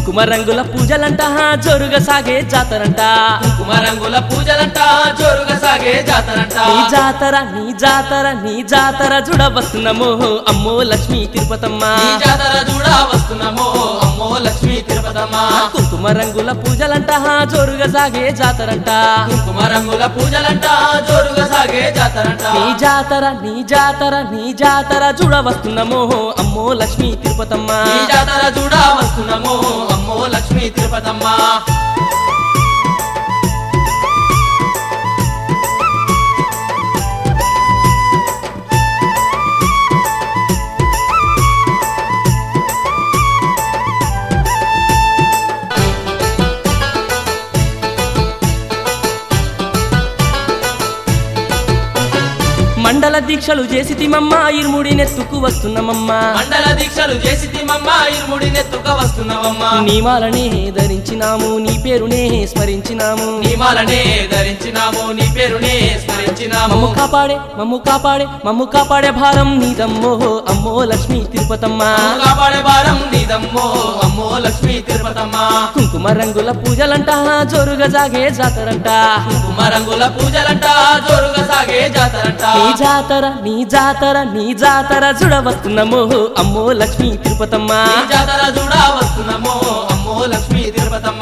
కుంకుమ రంగుల పూజలంట జోరుగా సాగే జాతరంట కుంకుమ రంగుల పూజలంట జోరుగా సాగే జాతరంట నీ జాతర నీ జాతర నీ జాతర చూడ వస్తున్నాము అమ్మో లక్ష్మీ తిరుపతమ్మ ఈ జాతర చూడా వస్తున్నామో అమ్మో లక్ష్మీ తిరుపతమ్మ కుంకుమ రంగుల పూజలంట జోరుగా సాగే జాతరంట కుంకుమ రంగుల పూజలంట జోరుగా సాగే జాతరంట నీ జాతర నీ జాతర నీ జాతర చూడ వస్తున్నాము అమ్మో లక్ష్మీ తిరుపతమ్మ ఈ జాతర చూడా వస్తున్నామో అమ్మో లక్ష్మీ తిరుపతమ్మ మండల దీక్షలు చేసి తిమమ్మ ఇరుముడి నెత్తుకు వస్తున్నామమ్మ మండల దీక్షలు చేసి తిమ్మమ్మ ఇరుముడి నెత్తుక వస్తున్నావమ్మ నీమాలనే ధరించినాము నీ పేరునే స్మరించినాము నియమాలనే ధరించినాము నీ పేరునే స్మరించినాము మమ్ము కాపాడే మమ్ము కాపాడే మమ్ము కాపాడే భారం నీదమ్మో అమ్మో లక్ష్మీ తిరుపతమ్మ మమ్ము కాపాడే భారం నీదమ్మో అమ్మో లక్ష్మీ తిరుపతమ్మ కుంకుమ రంగుల పూజలంట జోరుగా సాగే జాతరంట కుంకుమ రంగుల పూజలంట జోరుగా సాగే జాతరంట నీ జాతర నీ జాతర నీ జాతర చూడ వస్తున్నాము అమ్మో లక్ష్మీ తిరుపతమ్మ ఈ జాతర చూడా వస్తున్నామో అమ్మో లక్ష్మీ తిరుపతమ్మ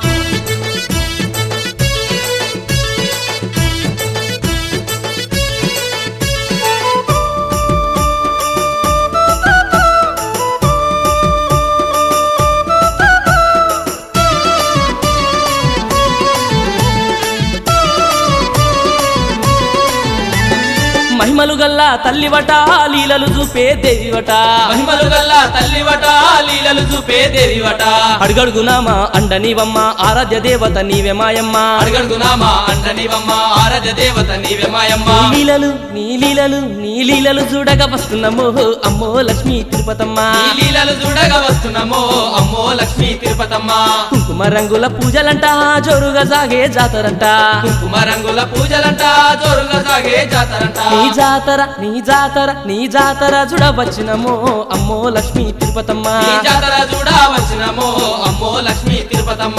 మహిమలు గల్లా తల్లివట లీలలు చూపే దేవివట మహిమలు గల్లా తల్లివట లీలలు చూపే దేవివట అడుగడుగునామా అండనివమ్మ ఆరాధ్య దేవత నీవే మాయమ్మ అడుగడుగునామా అండనివమ్మ ఆరాధ్య దేవత నీవే మాయమ్మ నీ లీలలు నీ లీలలు నీ లీలలు చూడగా వస్తున్నాము అమ్మో లక్ష్మీ తిరుపతమ్మ ఈ లీలలు చూడగా వస్తున్నామో అమ్మో లక్ష్మీ తిరుపతమ్మ కుంకుమ రంగుల పూజలంట జోరుగా సాగే జాతరంట కుంకుమ రంగుల పూజలంట జోరుగా సాగే జాతరంట నీ జాతర నీ జాతర నీ జాతర చూడవచ్చినమో అమ్మో లక్ష్మీ తిరుపతమ్మ ఈ జాతర చూడా వచ్చినమో అమ్మో లక్ష్మీ తిరుపతమ్మ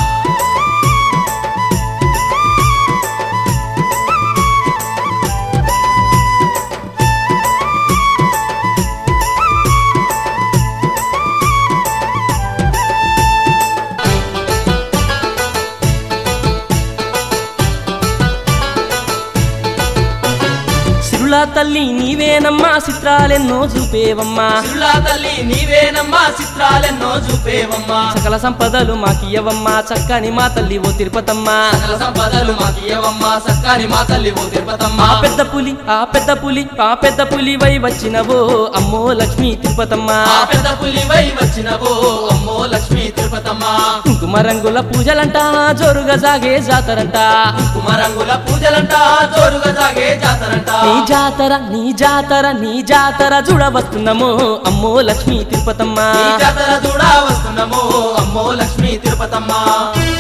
సిరుల తల్లి నీవేనమ్మా చిత్రాలెన్నో చూపేవమ్మా సిరులా తల్లి నీవేనమ్మా చిత్రాలెన్నో చూపేవమ్మా సకల సంపదలు మాకియవమ్మా చక్కని మా తల్లి ఓ తిరుపతమ్మ సకల సంపదలు మాకియవమ్మా సక్కాని మా తల్లి ఓ తిరుపతమ్మ ఆ పెద్ద పులి ఆ పెద్ద పులి ఆ పెద్ద పులి వై వచ్చినవో అమ్మో లక్ష్మీ తిరుపతమ్మ ఆ పెద్ద పులివై వచ్చినవో అమ్మో లక్ష్మీ తిరుపతమ్మ కుంకుమ రంగుల పూజలంట జోరుగా సాగే జాతరంట కుంకుమ రంగుల పూజలంట జోరుగా సాగే జాతరంట నీ జాతర నీ జాతర నీ జాతర చూడవస్తున్నాము అమ్మో లక్ష్మీ తిరుపతమ్మ ఈ జాతర చూడా వస్తున్నామో అమ్మో లక్ష్మీ తిరుపతమ్మ